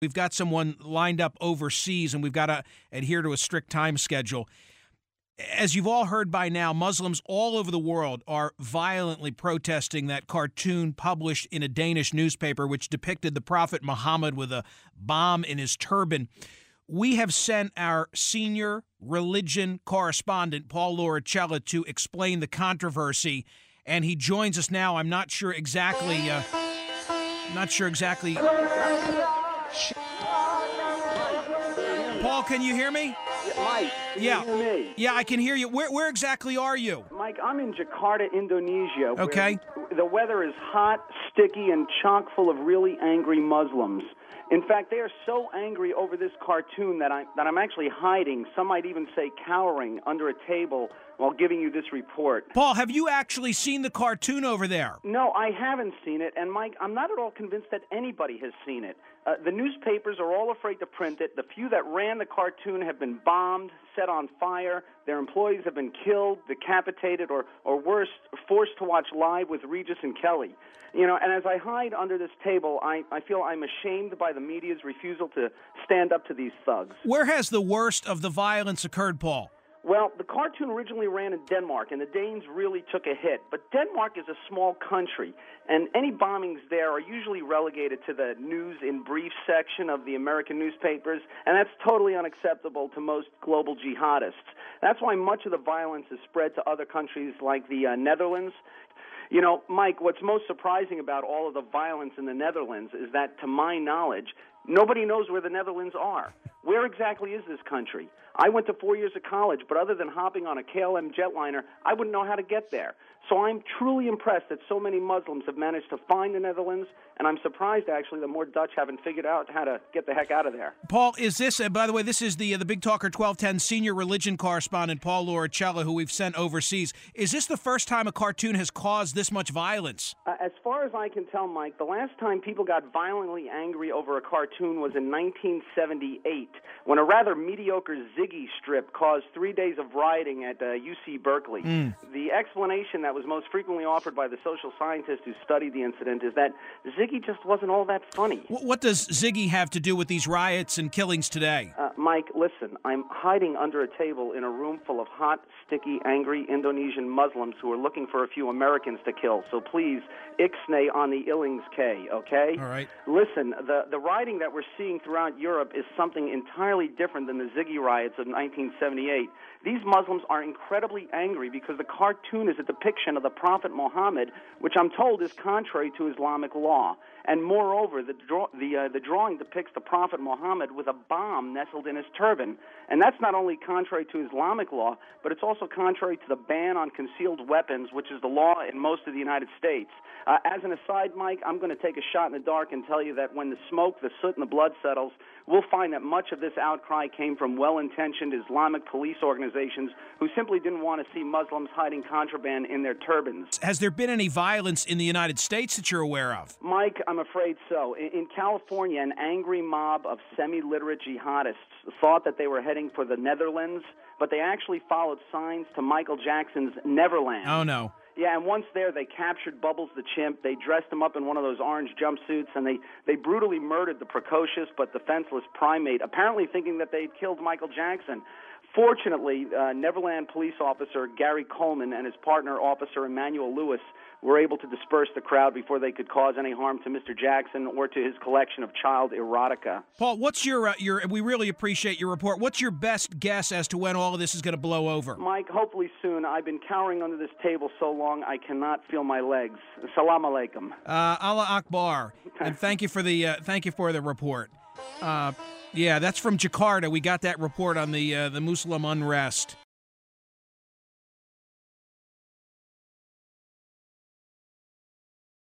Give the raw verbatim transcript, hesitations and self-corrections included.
We've got someone lined up overseas, and we've got to adhere to a strict time schedule. As you've all heard by now, Muslims all over the world are violently protesting that cartoon published in a Danish newspaper which depicted the Prophet Muhammad with a bomb in his turban. We have sent our senior religion correspondent, Paul Lauricella, to explain the controversy, and he joins us now. I'm not sure exactly... Uh, not sure exactly... Paul, can you hear me? Mike, can yeah. you hear me? Yeah, I can hear you. Where, where exactly are you? Mike, I'm in Jakarta, Indonesia. where Okay. The weather is hot, sticky, and chock full of really angry Muslims. In fact, they are so angry over this cartoon that I'm, that I'm actually hiding, some might even say cowering, under a table while giving you this report. Paul, have you actually seen the cartoon over there? No, I haven't seen it, and Mike, I'm not at all convinced that anybody has seen it. Uh, the newspapers are all afraid to print it. The few that ran the cartoon have been bombed, set on fire. Their employees have been killed, decapitated, or, or worse, forced to watch live with Regis and Kelly. You know, and as I hide under this table, I, I feel I'm ashamed by the media's refusal to stand up to these thugs. Where has the worst of the violence occurred, Paul? Well, the cartoon originally ran in Denmark, and the Danes really took a hit. But Denmark is a small country, and any bombings there are usually relegated to the news in brief section of the American newspapers, and that's totally unacceptable to most global jihadists. That's why much of the violence is spread to other countries like the uh, Netherlands. You know, Mike, what's most surprising about all of the violence in the Netherlands is that, to my knowledge, nobody knows where the Netherlands are. Where exactly is this country? I went to four years of college, but other than hopping on a K L M jetliner, I wouldn't know how to get there. So I'm truly impressed that so many Muslims have managed to find the Netherlands, and I'm surprised, actually, that more Dutch haven't figured out how to get the heck out of there. Paul, is this, uh, by the way, this is the uh, the Big Talker twelve ten senior religion correspondent, Paul Lauricella, who we've sent overseas. Is this the first time a cartoon has caused this much violence? Uh, as far as I can tell, Mike, the last time people got violently angry over a cartoon was in nineteen seventy-eight, when a rather mediocre Ziggy strip caused three days of rioting at uh, U C Berkeley. Mm. The explanation that was most frequently offered by the social scientists who studied the incident is that Ziggy just wasn't all that funny. What does Ziggy have to do with these riots and killings today? Uh, Mike, listen, I'm hiding under a table in a room full of hot, sticky, angry Indonesian Muslims who are looking for a few Americans to kill. So please, ixnay on the Illings K, okay? All right. Listen, the, the rioting that we're seeing throughout Europe is something entirely different than the Ziggy riots of nineteen seventy-eight. These Muslims are incredibly angry because the cartoon is a depiction of the Prophet Muhammad, which I'm told is contrary to Islamic law. And moreover, the, draw, the, uh, the drawing depicts the Prophet Muhammad with a bomb nestled in his turban. And that's not only contrary to Islamic law, but it's also contrary to the ban on concealed weapons, which is the law in most of the United States. Uh, as an aside, Mike, I'm going to take a shot in the dark and tell you that when the smoke, the soot, and the blood settles, we'll find that much of this outcry came from well-intentioned Islamic police organizations who simply didn't want to see Muslims hiding contraband in their turbans. Has there been any violence in the United States that you're aware of? Mike, I'm afraid so. In, in California, an angry mob of semi-literate jihadists thought that they were heading for the Netherlands, but they actually followed signs to Michael Jackson's Neverland. Oh, no. Yeah, and once there, they captured Bubbles the chimp. They dressed him up in one of those orange jumpsuits, and they, they brutally murdered the precocious but defenseless primate, apparently thinking that they'd killed Michael Jackson. Fortunately, uh, Neverland police officer Gary Coleman and his partner, Officer Emmanuel Lewis, were able to disperse the crowd before they could cause any harm to Mister Jackson or to his collection of child erotica. Paul, what's your, uh, your, we really appreciate your report. What's your best guess as to when all of this is going to blow over? Mike, hopefully soon. I've been cowering under this table so long I cannot feel my legs. Salam alaikum. Uh, Allah Akbar. And thank you for the, uh, thank you for the report. Uh, yeah, that's from Jakarta. We got that report on the, uh, the Muslim unrest.